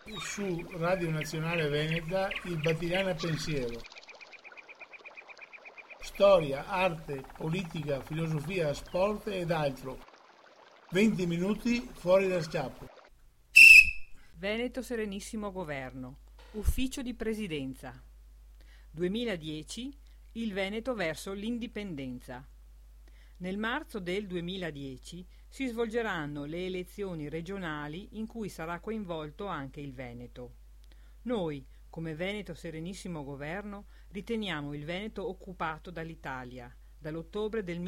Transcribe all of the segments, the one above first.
su Radio Nazionale Veneta il Battigliana Pensiero. Storia, arte, politica, filosofia, sport ed altro. 20 minuti fuori dal schiaffo. Veneto Serenissimo Governo. Ufficio di Presidenza. 2010. Il Veneto verso l'indipendenza. Nel marzo del 2010 si svolgeranno le elezioni regionali in cui sarà coinvolto anche il Veneto. Noi, come Veneto Serenissimo Governo, riteniamo il Veneto occupato dall'Italia dall'ottobre del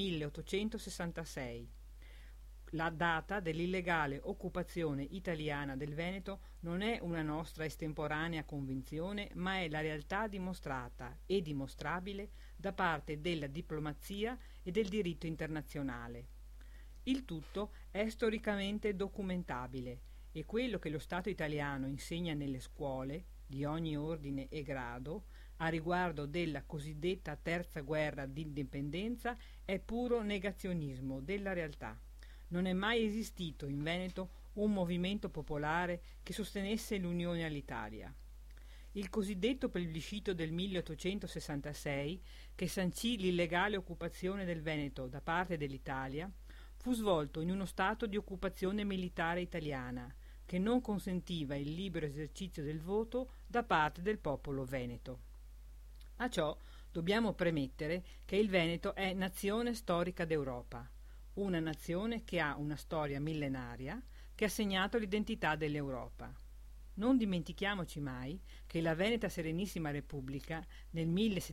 1866. La data dell'illegale occupazione italiana del Veneto non è una nostra estemporanea convinzione, ma è la realtà dimostrata e dimostrabile da parte della diplomazia e del diritto internazionale. Il tutto è storicamente documentabile e quello che lo Stato italiano insegna nelle scuole, di ogni ordine e grado, a riguardo della cosiddetta terza guerra d'indipendenza è puro negazionismo della realtà. Non è mai esistito in Veneto un movimento popolare che sostenesse l'unione all'Italia. Il cosiddetto plebiscito del 1866, che sancì l'illegale occupazione del Veneto da parte dell'Italia, fu svolto in uno stato di occupazione militare italiana, che non consentiva il libero esercizio del voto da parte del popolo veneto. A ciò dobbiamo premettere che il Veneto è nazione storica d'Europa, una nazione che ha una storia millenaria che ha segnato l'identità dell'Europa. Non dimentichiamoci mai che la Veneta Serenissima Repubblica nel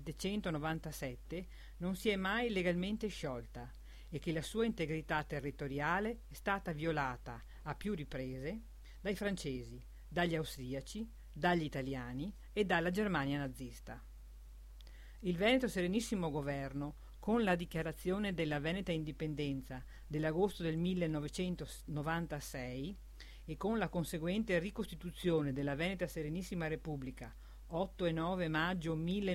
1797 non si è mai legalmente sciolta e che la sua integrità territoriale è stata violata a più riprese dai francesi, dagli austriaci, dagli italiani e dalla Germania nazista. Il Veneto Serenissimo Governo, con la dichiarazione della Veneta Indipendenza dell'agosto del 1996 e con la conseguente ricostituzione della Veneta Serenissima Repubblica 8 e 9 maggio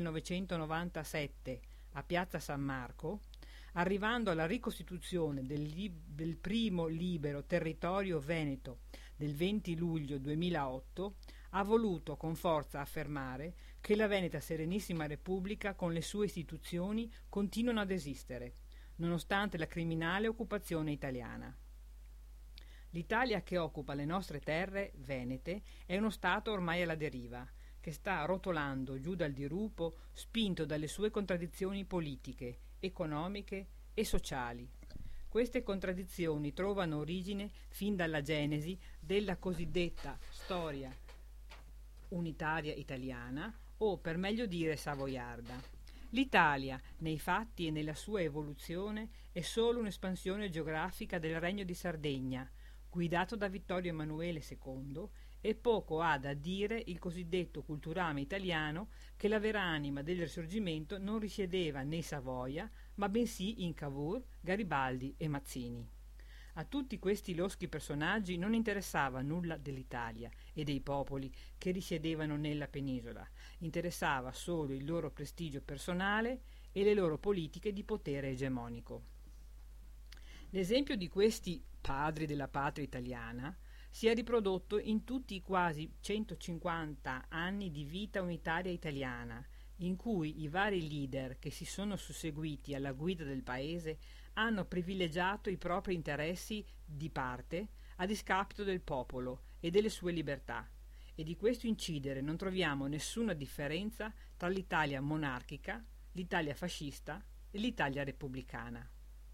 1997 a Piazza San Marco, arrivando alla ricostituzione del primo libero territorio veneto del 20 luglio 2008, ha voluto con forza affermare che la Veneta Serenissima Repubblica con le sue istituzioni continuano ad esistere, nonostante la criminale occupazione italiana. L'Italia che occupa le nostre terre venete è uno Stato ormai alla deriva, che sta rotolando giù dal dirupo, spinto dalle sue contraddizioni politiche, economiche e sociali. Queste contraddizioni trovano origine fin dalla genesi della cosiddetta storia unitaria italiana o, per meglio dire, savoiarda. L'Italia, nei fatti e nella sua evoluzione, è solo un'espansione geografica del Regno di Sardegna, guidato da Vittorio Emanuele II, e poco ha da dire il cosiddetto culturame italiano che la vera anima del Risorgimento non risiedeva né Savoia, ma bensì in Cavour, Garibaldi e Mazzini. A tutti questi loschi personaggi non interessava nulla dell'Italia e dei popoli che risiedevano nella penisola, interessava solo il loro prestigio personale e le loro politiche di potere egemonico. L'esempio di questi padri della patria italiana si è riprodotto in tutti i quasi 150 anni di vita unitaria italiana, in cui i vari leader che si sono susseguiti alla guida del paese hanno privilegiato i propri interessi di parte a discapito del popolo e delle sue libertà, e di questo incidere non troviamo nessuna differenza tra l'Italia monarchica, l'Italia fascista e l'Italia repubblicana.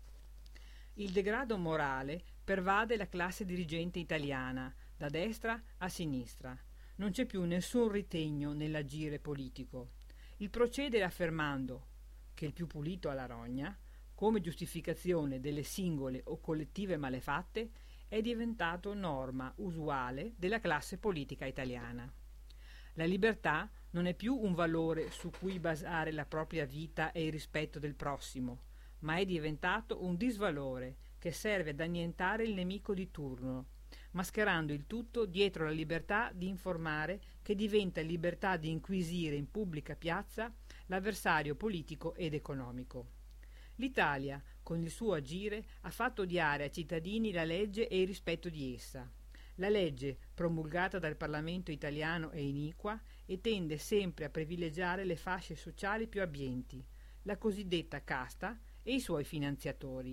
Il degrado morale pervade la classe dirigente italiana, da destra a sinistra. Non c'è più nessun ritegno nell'agire politico. Il procedere affermando che il più pulito ha la rogna, come giustificazione delle singole o collettive malefatte, è diventato norma usuale della classe politica italiana. La libertà non è più un valore su cui basare la propria vita e il rispetto del prossimo, ma è diventato un disvalore che serve ad annientare il nemico di turno, mascherando il tutto dietro la libertà di informare che diventa libertà di inquisire in pubblica piazza l'avversario politico ed economico. L'Italia, con il suo agire, ha fatto odiare ai cittadini la legge e il rispetto di essa. La legge, promulgata dal Parlamento italiano, è iniqua e tende sempre a privilegiare le fasce sociali più abbienti, la cosiddetta casta e i suoi finanziatori.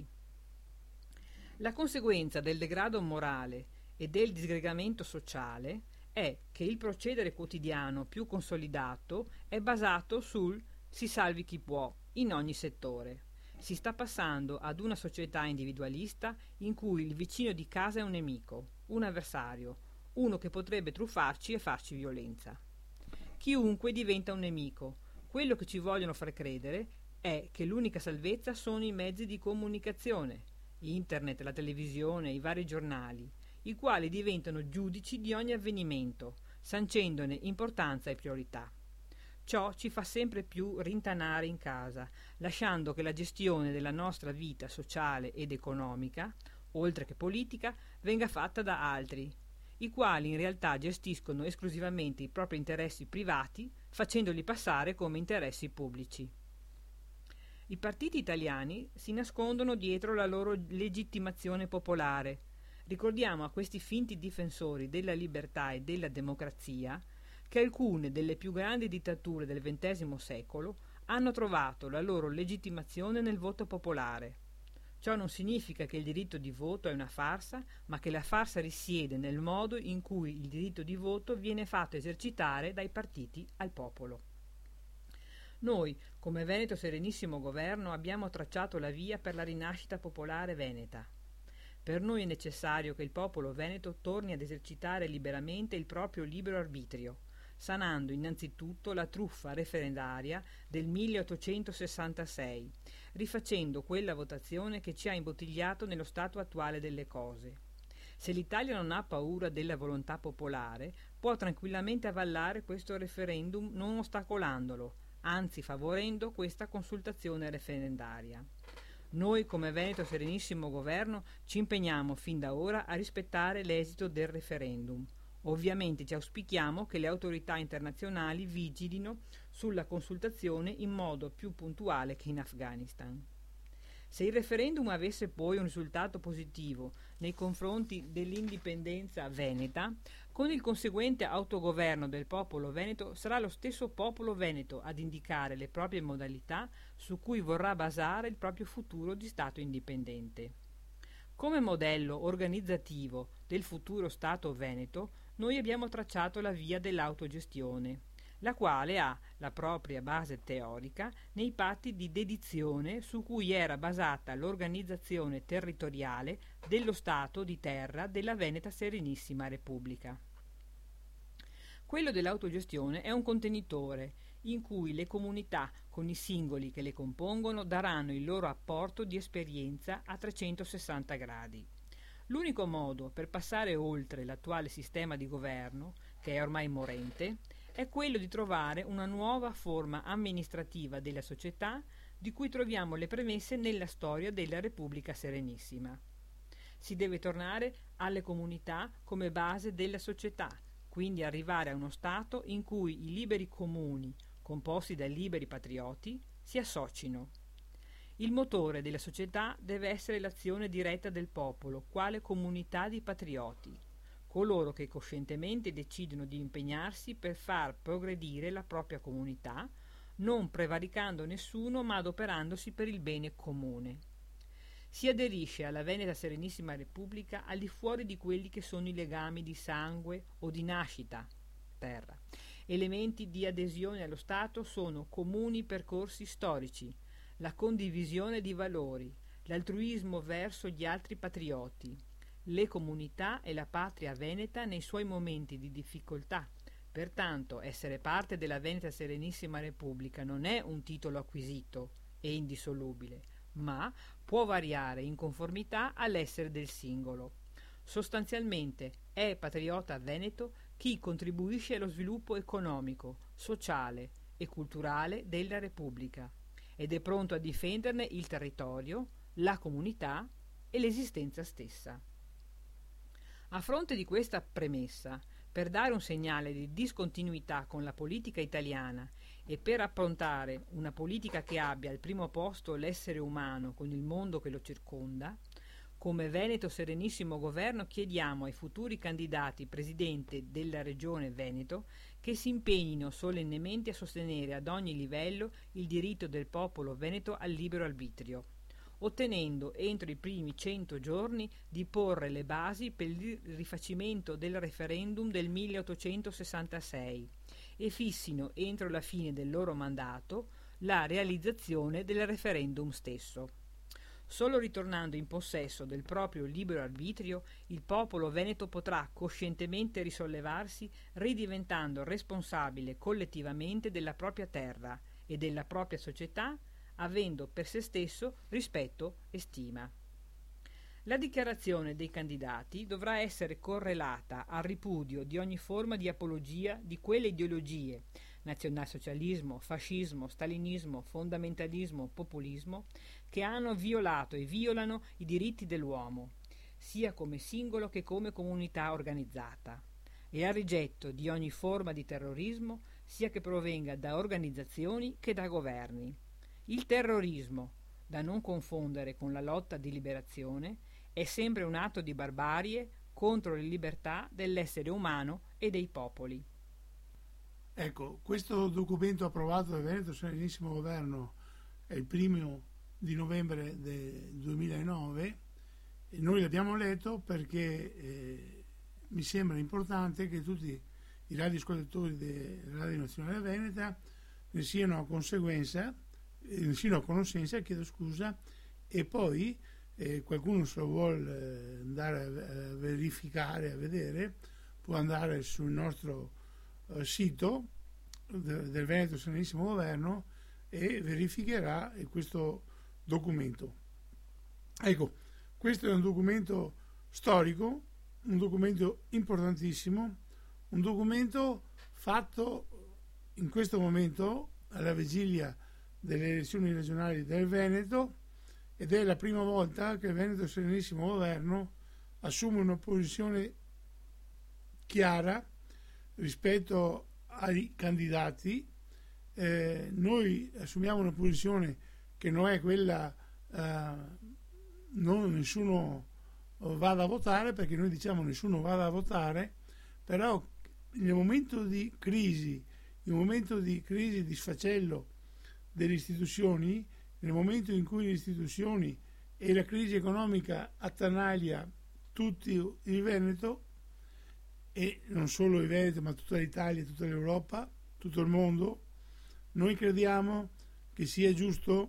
La conseguenza del degrado morale e del disgregamento sociale è che il procedere quotidiano più consolidato è basato sul si salvi chi può in ogni settore. Si sta passando ad una società individualista in cui il vicino di casa è un nemico, un avversario, uno che potrebbe truffarci e farci violenza. Chiunque diventa un nemico. Quello che ci vogliono far credere è che l'unica salvezza sono i mezzi di comunicazione, internet, la televisione, i vari giornali, i quali diventano giudici di ogni avvenimento, sancendone importanza e priorità. Ciò ci fa sempre più rintanare in casa, lasciando che la gestione della nostra vita sociale ed economica, oltre che politica, venga fatta da altri, i quali in realtà gestiscono esclusivamente i propri interessi privati, facendoli passare come interessi pubblici. I partiti italiani si nascondono dietro la loro legittimazione popolare. Ricordiamo a questi finti difensori della libertà e della democrazia che alcune delle più grandi dittature del XX secolo hanno trovato la loro legittimazione nel voto popolare. Ciò non significa che il diritto di voto è una farsa, ma che la farsa risiede nel modo in cui il diritto di voto viene fatto esercitare dai partiti al popolo. Noi, come Veneto Serenissimo Governo, abbiamo tracciato la via per la rinascita popolare veneta. Per noi è necessario che il popolo veneto torni ad esercitare liberamente il proprio libero arbitrio, sanando innanzitutto la truffa referendaria del 1866, rifacendo quella votazione che ci ha imbottigliato nello stato attuale delle cose. Se l'Italia non ha paura della volontà popolare, può tranquillamente avallare questo referendum non ostacolandolo, anzi favorendo questa consultazione referendaria. Noi come Veneto Serenissimo Governo ci impegniamo fin da ora a rispettare l'esito del referendum. Ovviamente ci auspichiamo che le autorità internazionali vigilino sulla consultazione in modo più puntuale che in Afghanistan. Se il referendum avesse poi un risultato positivo nei confronti dell'indipendenza veneta, con il conseguente autogoverno del popolo veneto sarà lo stesso popolo veneto ad indicare le proprie modalità su cui vorrà basare il proprio futuro di Stato indipendente. Come modello organizzativo del futuro Stato veneto, noi abbiamo tracciato la via dell'autogestione, la quale ha la propria base teorica nei patti di dedizione su cui era basata l'organizzazione territoriale dello Stato di terra della Veneta Serenissima Repubblica. Quello dell'autogestione è un contenitore in cui le comunità con i singoli che le compongono daranno il loro apporto di esperienza a 360 gradi. L'unico modo per passare oltre l'attuale sistema di governo, che è ormai morente, è quello di trovare una nuova forma amministrativa della società di cui troviamo le premesse nella storia della Repubblica Serenissima. Si deve tornare alle comunità come base della società, quindi arrivare a uno Stato in cui i liberi comuni, composti da liberi patrioti, si associno. Il motore della società deve essere l'azione diretta del popolo, quale comunità di patrioti, coloro che coscientemente decidono di impegnarsi per far progredire la propria comunità, non prevaricando nessuno ma adoperandosi per il bene comune. Si aderisce alla Veneta Serenissima Repubblica al di fuori di quelli che sono i legami di sangue o di nascita, terra. Elementi di adesione allo Stato sono comuni percorsi storici, la condivisione di valori, l'altruismo verso gli altri patrioti, le comunità e la patria veneta nei suoi momenti di difficoltà. Pertanto essere parte della Veneta Serenissima Repubblica non è un titolo acquisito e indissolubile, ma può variare in conformità all'essere del singolo. Sostanzialmente è patriota veneto chi contribuisce allo sviluppo economico, sociale e culturale della Repubblica ed è pronto a difenderne il territorio, la comunità e l'esistenza stessa. A fronte di questa premessa, per dare un segnale di discontinuità con la politica italiana e per approntare una politica che abbia al primo posto l'essere umano con il mondo che lo circonda, come Veneto Serenissimo Governo chiediamo ai futuri candidati presidente della Regione Veneto che si impegnino solennemente a sostenere ad ogni livello il diritto del popolo veneto al libero arbitrio, ottenendo entro i primi 100 giorni di porre le basi per il rifacimento del referendum del 1866 e fissino entro la fine del loro mandato la realizzazione del referendum stesso. Solo ritornando in possesso del proprio libero arbitrio, il popolo veneto potrà coscientemente risollevarsi, ridiventando responsabile collettivamente della propria terra e della propria società, avendo per se stesso rispetto e stima. La dichiarazione dei candidati dovrà essere correlata al ripudio di ogni forma di apologia di quelle ideologie, nazionalsocialismo, fascismo, stalinismo, fondamentalismo, populismo, che hanno violato e violano i diritti dell'uomo, sia come singolo che come comunità organizzata, e al rigetto di ogni forma di terrorismo, sia che provenga da organizzazioni che da governi. Il terrorismo, da non confondere con la lotta di liberazione, è sempre un atto di barbarie contro le libertà dell'essere umano e dei popoli. Ecco, questo documento approvato dal Veneto Serenissimo Governo è il 1° del 2009 e noi l'abbiamo letto perché mi sembra importante che tutti i radioascoltatori della Radio Nazionale Veneta ne siano a conoscenza, e poi qualcuno se lo vuole andare a verificare, a vedere, può andare sul nostro sito del Veneto Serenissimo Governo e verificherà questo documento. Ecco, questo è un documento storico, un documento importantissimo, un documento fatto in questo momento alla vigilia delle elezioni regionali del Veneto, ed è la prima volta che il Veneto Serenissimo Governo assume una posizione chiara rispetto ai candidati. Noi assumiamo una posizione che non è quella non nessuno vada a votare, perché noi diciamo nessuno vada a votare, però nel momento di crisi, di sfacelo delle istituzioni, nel momento in cui le istituzioni e la crisi economica attanaglia tutti il Veneto, e non solo il Veneto ma tutta l'Italia, tutta l'Europa, tutto il mondo, noi crediamo che sia giusto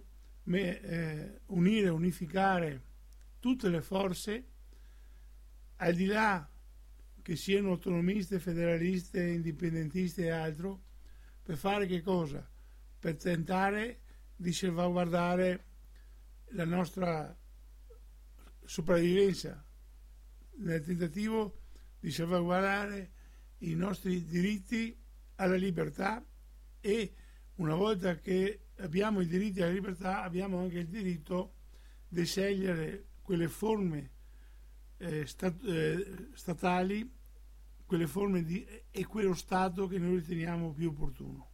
unificare tutte le forze, al di là che siano autonomiste, federaliste, indipendentiste e altro, per fare che cosa? Per tentare di salvaguardare la nostra sopravvivenza, nel tentativo di salvaguardare i nostri diritti alla libertà, e una volta che abbiamo i diritti alla libertà abbiamo anche il diritto di scegliere quelle forme statali, quelle forme e quello Stato che noi riteniamo più opportuno.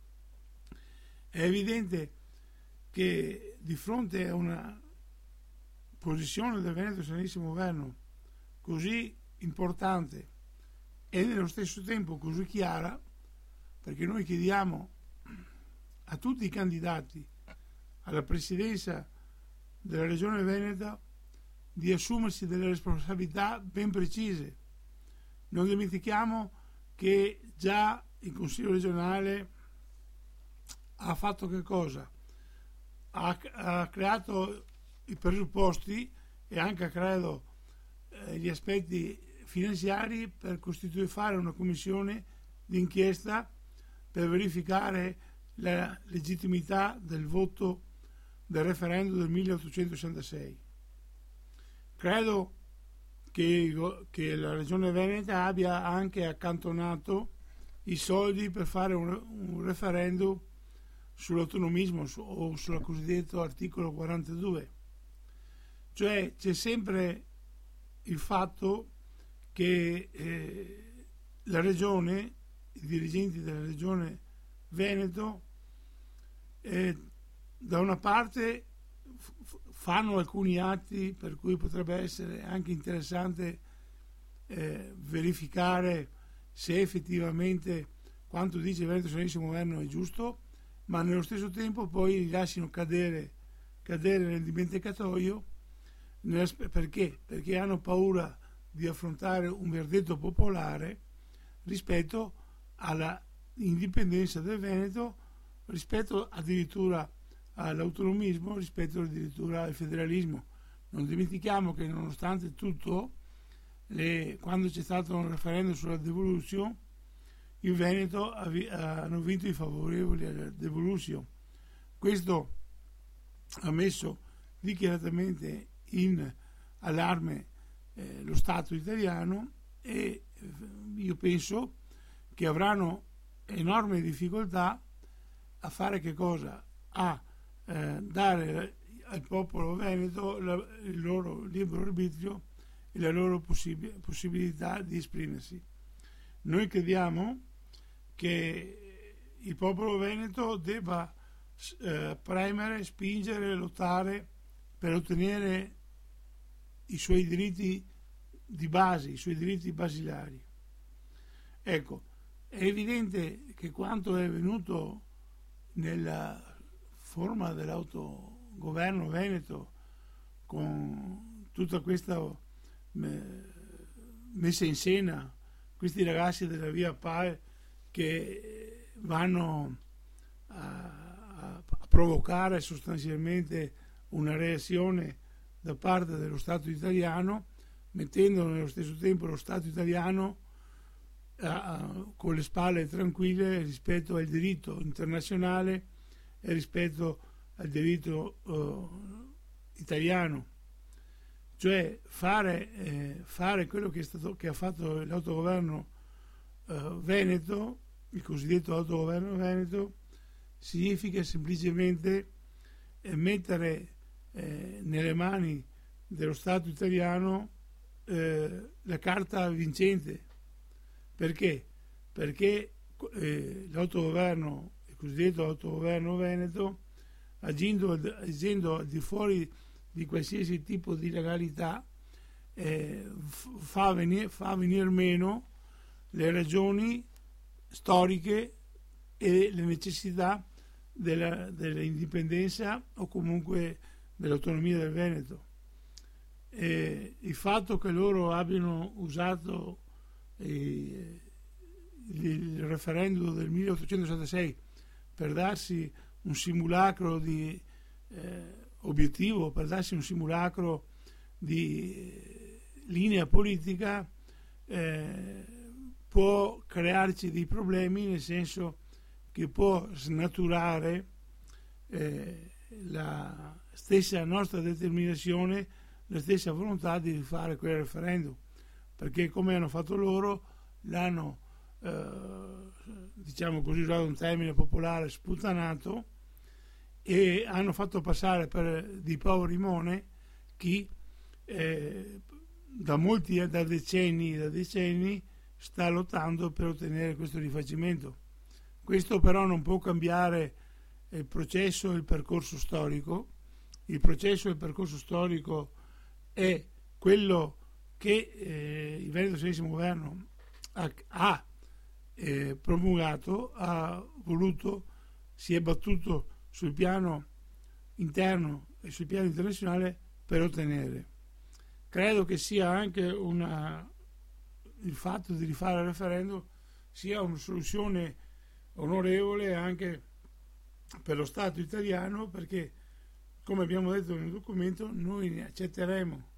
È evidente che di fronte a una posizione del Veneto Serenissimo Governo così importante e nello stesso tempo così chiara, perché noi chiediamo a tutti i candidati alla presidenza della Regione Veneto di assumersi delle responsabilità ben precise. Non dimentichiamo che già il Consiglio regionale ha fatto che cosa? Ha creato i presupposti e anche credo gli aspetti finanziari per fare una commissione d'inchiesta per verificare la legittimità del voto del referendum del 1866. Credo che la Regione Veneta abbia anche accantonato i soldi per fare un referendum sull'autonomismo o sul cosiddetto articolo 42. Cioè c'è sempre il fatto che la Regione, i dirigenti della Regione Veneto, da una parte fanno alcuni atti per cui potrebbe essere anche interessante verificare se effettivamente quanto dice il Veneto Serenissimo Governo è giusto, ma nello stesso tempo poi li lasciano cadere nel dimenticatoio. Perché? Perché hanno paura di affrontare un verdetto popolare rispetto alla indipendenza del Veneto, rispetto addirittura all'autonomismo, rispetto addirittura al federalismo. Non dimentichiamo che nonostante tutto, quando c'è stato un referendum sulla devolution, il Veneto hanno vinto i favorevoli alla devolution. Questo ha messo dichiaratamente in allarme lo Stato italiano, e io penso che avranno enorme difficoltà a fare che cosa? A dare al popolo veneto il loro libero arbitrio e la loro possibilità di esprimersi. Noi crediamo che il popolo veneto debba premere, spingere, lottare per ottenere i suoi diritti di base, i suoi diritti basilari. Ecco, è evidente che quanto è venuto nella forma dell'autogoverno veneto, con tutta questa messa in scena, questi ragazzi della Via PAE che vanno a provocare sostanzialmente una reazione da parte dello Stato italiano, mettendo nello stesso tempo lo Stato italiano con le spalle tranquille rispetto al diritto internazionale e rispetto al diritto italiano, cioè fare quello che ha fatto l'autogoverno veneto, il cosiddetto autogoverno veneto, significa semplicemente mettere nelle mani dello Stato italiano la carta vincente. Perché? Perché l'autogoverno, il cosiddetto autogoverno veneto, agendo al di fuori di qualsiasi tipo di legalità, fa venir meno le ragioni storiche e le necessità dell'indipendenza o comunque dell'autonomia del Veneto. Il fatto che loro abbiano usato il referendum del 1866 per darsi un simulacro di obiettivo, per darsi un simulacro di linea politica, può crearci dei problemi, nel senso che può snaturare la stessa nostra determinazione, la stessa volontà di fare quel referendum, perché come hanno fatto loro, l'hanno diciamo così, usato un termine popolare, sputtanato, e hanno fatto passare per di poveri mone chi da decenni sta lottando per ottenere questo rifacimento. Questo però non può cambiare il processo e il percorso storico. Il processo e il percorso storico è quello che il Veneto Serenissimo Governo ha promulgato, ha voluto, si è battuto sul piano interno e sul piano internazionale per ottenere. Credo che sia anche il fatto di rifare il referendum sia una soluzione onorevole anche per lo Stato italiano, perché come abbiamo detto nel documento noi accetteremo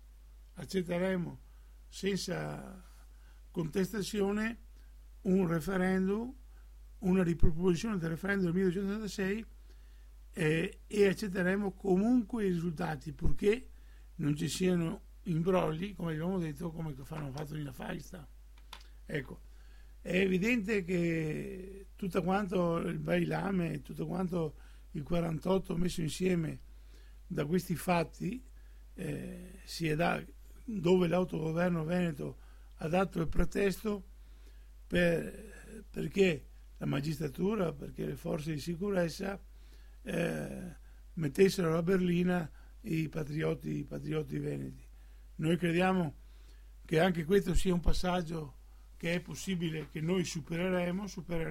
senza contestazione un referendum, una riproposizione del referendum del 1986, e accetteremo comunque i risultati, purché non ci siano imbrogli, come abbiamo detto, come hanno fatto in Afghanistan. Ecco, è evidente che tutto quanto il bailame, tutto quanto il 48 messo insieme da questi fatti, dove l'autogoverno veneto ha dato il pretesto perché la magistratura, perché le forze di sicurezza mettessero la berlina i patrioti veneti. Noi crediamo che anche questo sia un passaggio che è possibile, che noi supereremo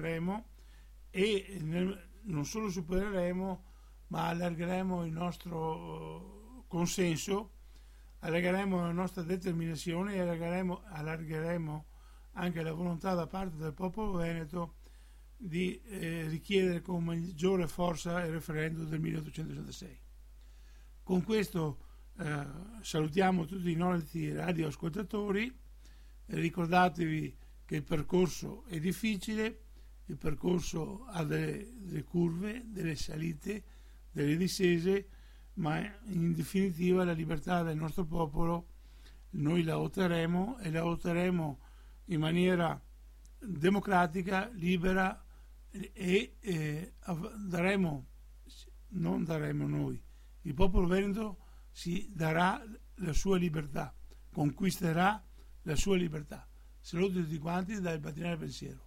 e non solo supereremo, ma allargheremo il nostro consenso, allargheremo la nostra determinazione e allargheremo anche la volontà da parte del popolo veneto di richiedere con maggiore forza il referendum del 1866. Con questo salutiamo tutti i nostri radioascoltatori, ricordatevi che il percorso è difficile, il percorso ha delle curve, delle salite, delle discese, ma in definitiva la libertà del nostro popolo noi la otterremo, e la otterremo in maniera democratica, libera, e non daremo noi, il popolo veneto si darà la sua libertà, conquisterà la sua libertà. Saluto tutti quanti dal Batinare Pensiero.